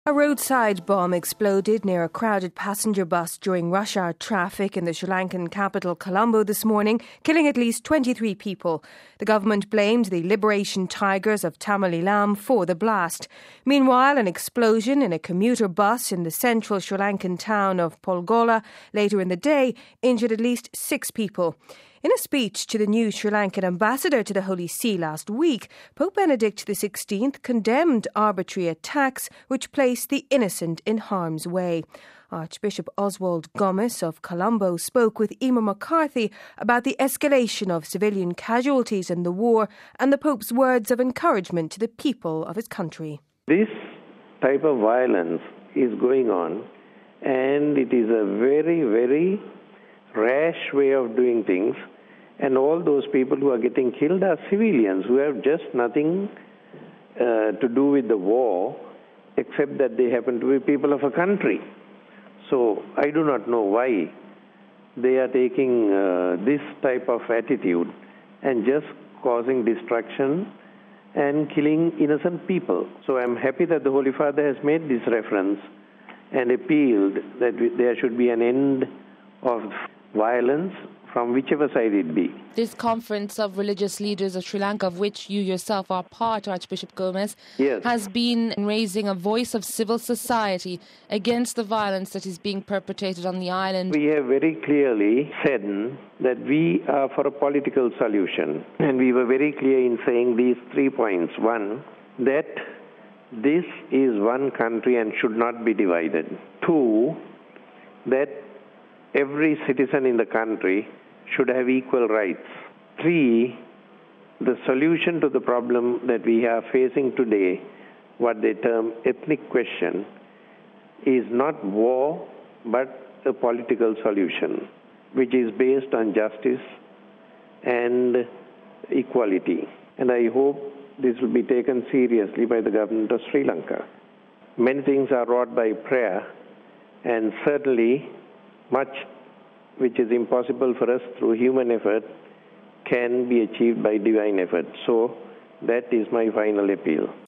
A roadside bomb exploded near a crowded passenger bus during rush hour traffic in the Sri Lankan capital Colombo this morning, killing at least 23 people. The government blamed the Liberation Tigers of Tamil Eelam for the blast. Meanwhile, an explosion in a commuter bus in the central Sri Lankan town of Polgola later in the day injured at least 6 people. In a speech to the new Sri Lankan ambassador to the Holy See last week, Pope Benedict XVI condemned arbitrary attacks which place the innocent in harm's way. Archbishop Oswald Gomez of Colombo spoke with Emma McCarthy about the escalation of civilian casualties in the war and the Pope's words of encouragement to the people of his country. This type of violence is going on, and it is a very, very rash way of doing things, and all those people who are getting killed are civilians who have just nothing to do with the war except that they happen to be people of a country. So I do not know why they are taking this type of attitude and just causing destruction and killing innocent people. So I'm happy that the Holy Father has made this reference and appealed that there should be an end of violence from whichever side it be. This conference of religious leaders of Sri Lanka, of which you yourself are part, Archbishop Gomez, yes, has been raising a voice of civil society against the violence that is being perpetrated on the island. We have very clearly said that we are for a political solution, and we were very clear in saying these 3 points. One, that this is one country and should not be divided. Two, that every citizen in the country should have equal rights. Three, the solution to the problem that we are facing today, what they term ethnic question, is not war but a political solution which is based on justice and equality. And I hope this will be taken seriously by the government of Sri Lanka. Many things are wrought by prayer, and certainly much which is impossible for us through human effort can be achieved by divine effort. So that is my final appeal.